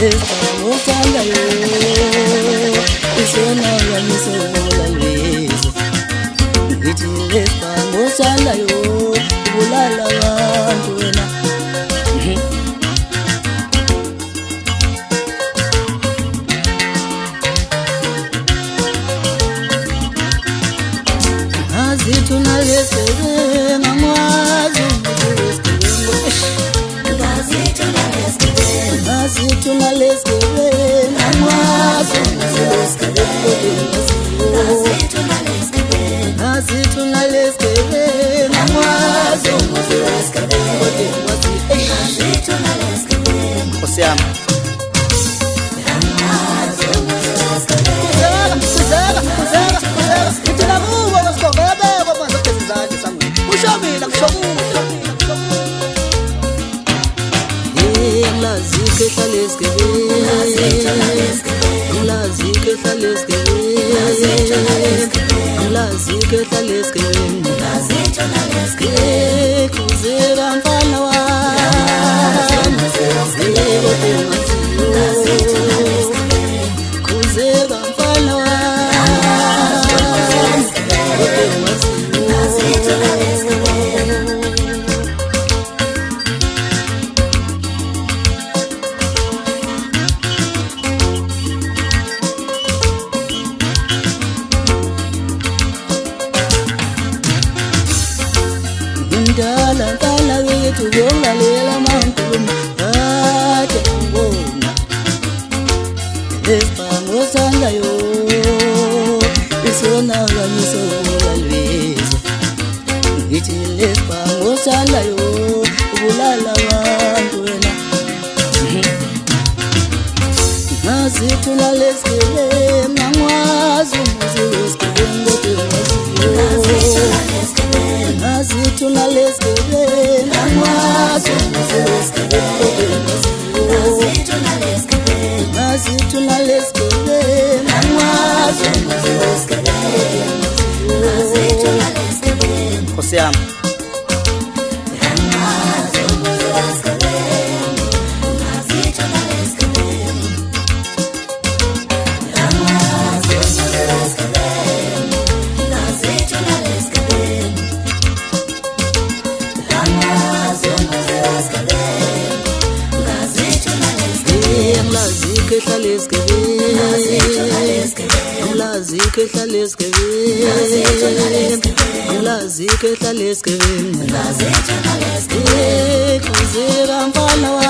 Espangothanda yo isona yamisola lwezo ngithi espangothanda yo ubulala abantu wena azithuna lesebenga ngwazi azithuna lesebenga ngwazi azithuna lesebenga ngwazi Osiama Dala wethu yongalela mankulu ade ubona Espangothanda yo isona yamisola lwezo ngithi Espangothanda yo ubulala abantu wena azithuna lesebenga ngwazi umuzi wesigebengu azithuna lesebenga ngwazi umuzi wesigebengu azithuna lesebenga ngwazi umuzi wesigebengu Osiama Lazike hlale skeveni kuzera mfana